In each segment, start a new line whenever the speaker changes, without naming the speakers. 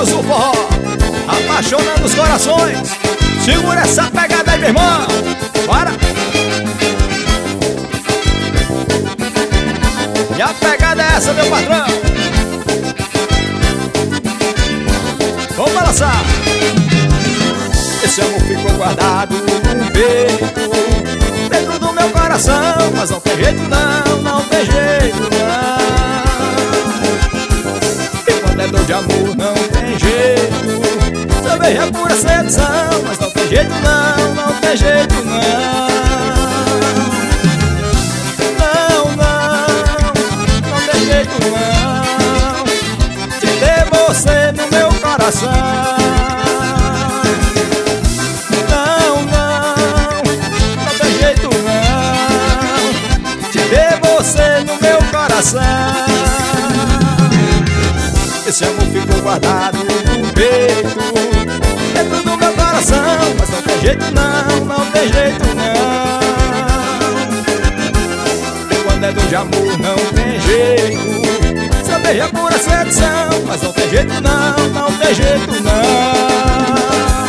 Tropeiros do forró, apaixonando os corações. Segura essa pegada aí, meu irmão. Bora! E a pegada é essa, meu patrão. Vamos balançar. Esse amor ficou guardado no peito, dentro do meu coração. Mas não tem jeito não, não tem jeito não. E quando é dor de amor não tem jeito. Também é pura sedução. Mas não tem jeito não, não tem jeito não. Não, não, não tem jeito não de ter você no meu coração. Esse amor ficou guardado no peito, dentro do meu coração. Mas não tem jeito não, não tem jeito não. E quando é dor de amor não tem jeito. Seu beijo é pura sedução. Mas não tem jeito não, não tem jeito não.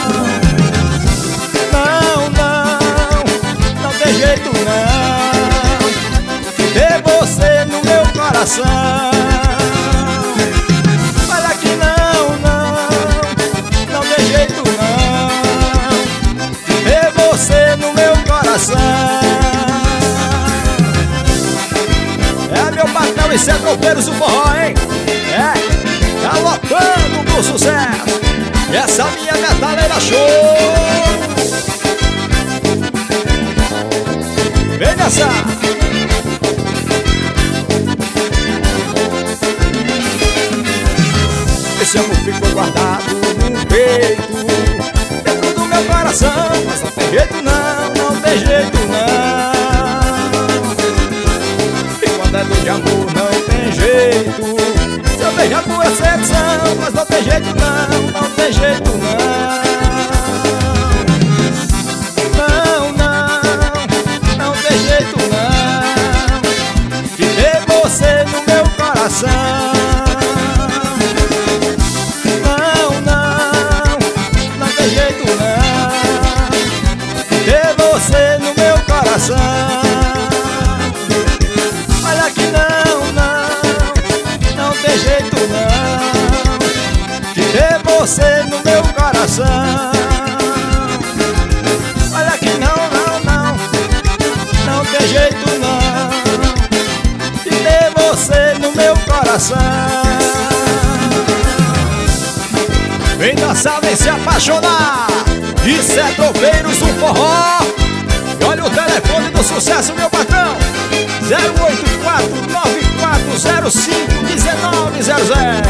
Não, não, não tem jeito não de ter você no meu coração. É meu patrão e Zé Tropeiros do forró, hein? É, galopando pro sucesso. E essa minha metaleira show. Vem nessa. Esse amor ficou guardado no peito, dentro do meu coração. Mas não tem jeito não, não tem jeito não. E quando é dor de amor não tem jeito. Seu beijo é pura sedução. Mas não tem jeito não, não tem jeito não. Não, não, não tem jeito não de ter você no meu coração. Olha que não, não, não tem jeito não de ter você no meu coração. Olha que não, não, não, não tem jeito não de ter você no meu coração. Vem dançar, vem se apaixonar. Isso é Tropeiros do forró. E olha o telefone do sucesso, meu patrão: 084-9405-1900.